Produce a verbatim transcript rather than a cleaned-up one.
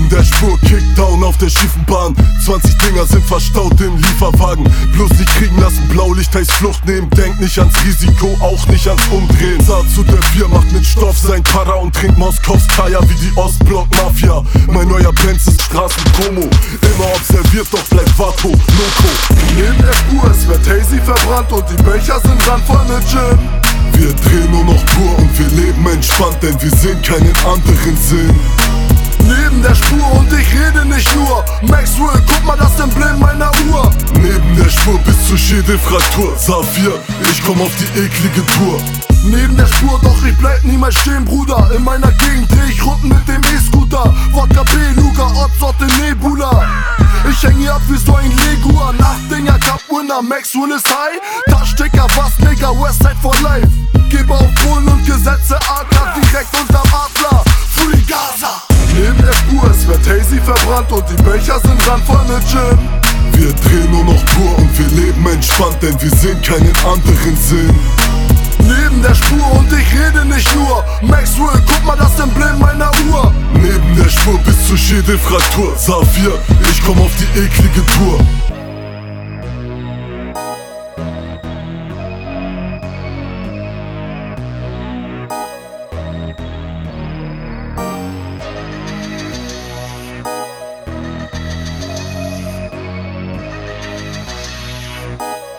Neben der Spur, Kickdown auf der schiefen Bahn. zwanzig Dinger sind verstaut im Lieferwagen. Bloß nicht kriegen lassen, Blaulicht heißt Flucht nehmen. Denk nicht ans Risiko, auch nicht ans Umdrehen. Saat zu der Vier, macht mit Stoff sein Para und trinkt Moskowskaja wie die Ostblock-Mafia. Mein neuer Benz ist Straßenpromo, immer observiert, doch bleibt Vato Loco. Neben der Spur, es wird hazy verbrannt und die Becher sind randvoll mit Gin. Wir drehen nur noch pur und wir leben entspannt, denn wir sehen keinen anderen Sinn. Neben der Spur und ich rede nicht nur. Maxwell, guck mal das Emblem meiner Uhr. Neben der Spur bis zur Schädelfraktur. Saphir, ich komm auf die eklige Tour. Neben der Spur, doch ich bleib niemals stehen, Bruder. In meiner Gegend dreh ich Runden mit dem E-Scooter. Wodka Beluga, Ortsorte Nebula. Ich häng hier ab wie so ein Legua. Nachtdinger, Cup-Winner, Maxwell ist high. Touchticker, was, Nigga, Westside for life. Gebe auf Bullen und Gesetze, A K direkt unterm Adler. Free Gaza. Neben der Spur, es wird hazy verbrannt und die Becher sind randvoll mit Gin. Wir drehen nur noch pur und wir leben entspannt, denn wir sehen keinen anderen Sinn. Neben der Spur und ich rede nicht nur. Maxwell, guck mal das Emblem meiner Uhr. Neben der Spur bis zur Schädelfraktur. Saphir, ich komm auf die eklige Tour.